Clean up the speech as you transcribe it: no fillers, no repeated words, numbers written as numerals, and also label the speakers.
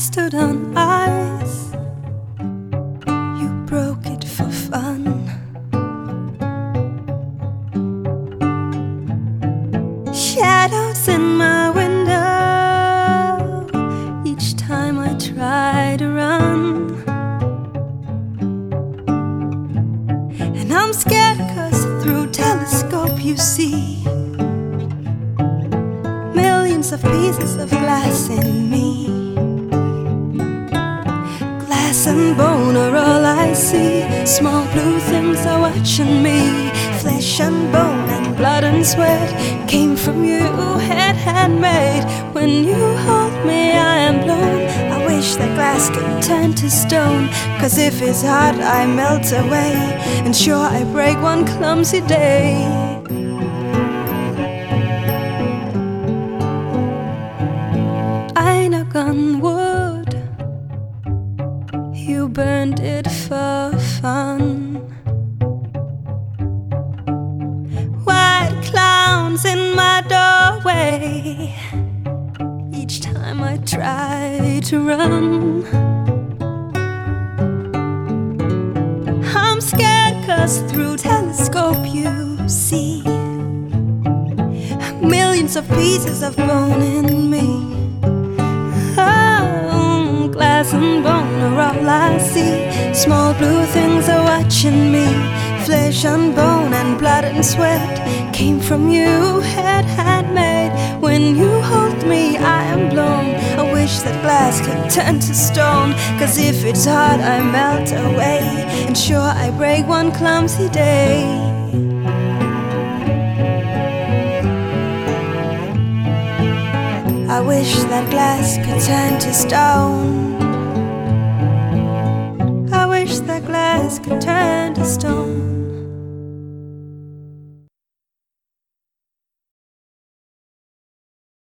Speaker 1: stood on ice, you broke it for fun. Shadows in my window each time I try to run. And I'm scared 'cause through telescope you see millions of pieces of glass in me. Glass and bone are all I see. Small blue things are watching me. Flesh and bone and blood and sweat came from you, handmade. When you hold me I am blown. I wish that glass could turn to stone, 'cause if it's hot I melt away, and sure I break one clumsy day. I knock on wood, you burned it for fun. White clowns in my doorway each time I try to run. I'm scared 'cause through telescope you see millions of pieces of bone in me. Oh, glass and bone are all I see. Small blue things are watching me. Flesh and bone and blood and sweat came from you, handmade. When you hold me I am blown. I wish that glass could turn to stone, 'cause if it's hot I melt away, and sure I break one clumsy day. I wish that glass could turn to stone. I wish that glass could turn to stone.